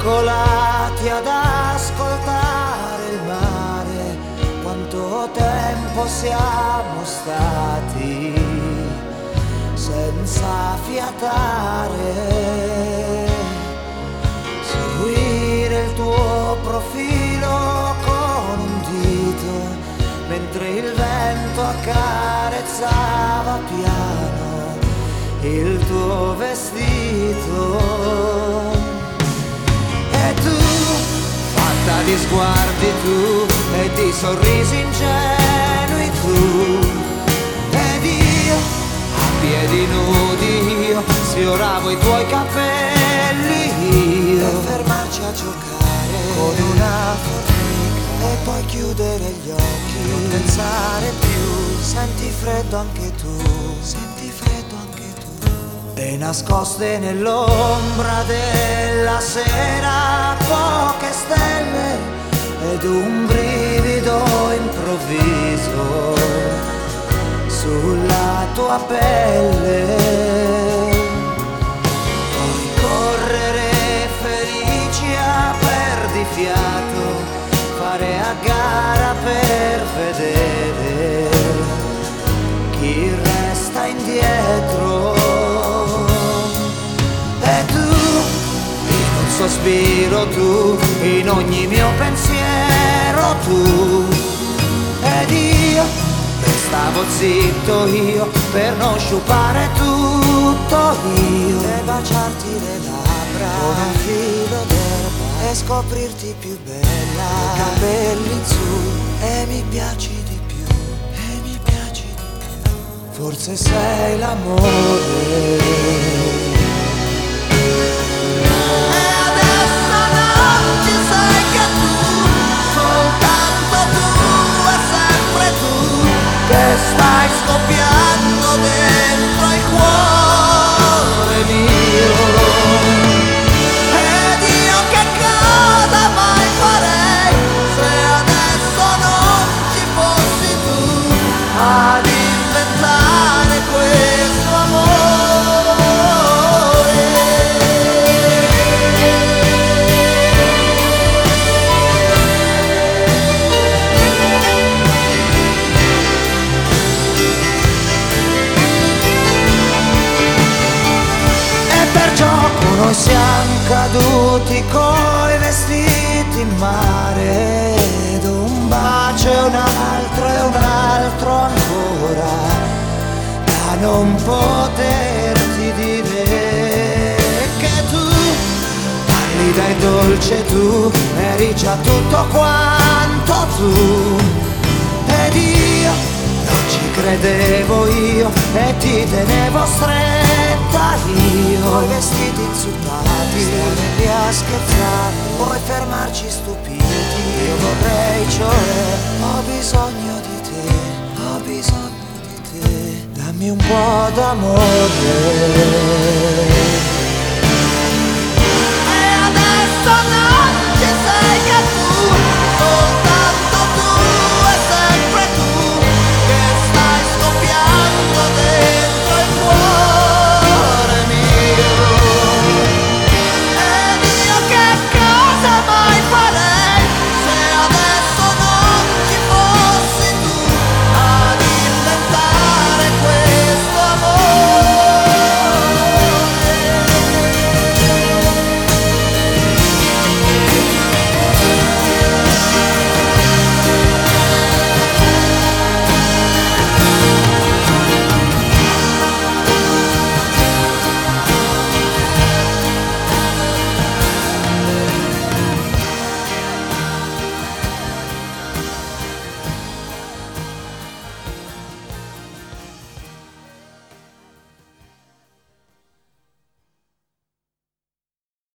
coccolati ad ascoltare il mare. Quanto tempo siamo stati senza fiatare. Seguire il tuo profilo con un dito mentre il vento accarezzava piano il tuo vestito. E tu, fatta di sguardi tu e di sorrisi ingenui tu, ed io a piedi nudi io sfioravo i tuoi capelli io. E fermarci a giocare con una formica e poi chiudere gli occhi, non pensare più. Senti freddo anche tu, senti freddo anche tu. E nascoste nell'ombra della sera poche stelle ed un brivido improvviso sulla tua pelle. Puoi correre felici a perdifiato, fare a gara per vedere chi resta indietro. E tu, in un sospiro tu, in ogni mio pensiero tu, ed io restavo zitto io per non sciupare tutto io. E baciarti le labbra con un filo d'erba e scoprirti più bella, capelli in su, e mi piaci di più, e mi piaci di più. Forse sei l'amore. Che stai scoppiando dentro il cuore mio. Ed io che cosa mai farei se adesso non ci fossi tu ad inventare questo amore. Noi siamo caduti coi vestiti in mare, ed un bacio e un altro ancora, da non poterti dire che tu pallida e dolce tu, eri già tutto quanto tu. Ed io non ci credevo io e ti tenevo stretta io. Coi vestiti insultati, stare lì a scherzare, poi fermarci stupiti. Io vorrei, cioè, ho bisogno di te, ho bisogno di te. Dammi un po' d'amore.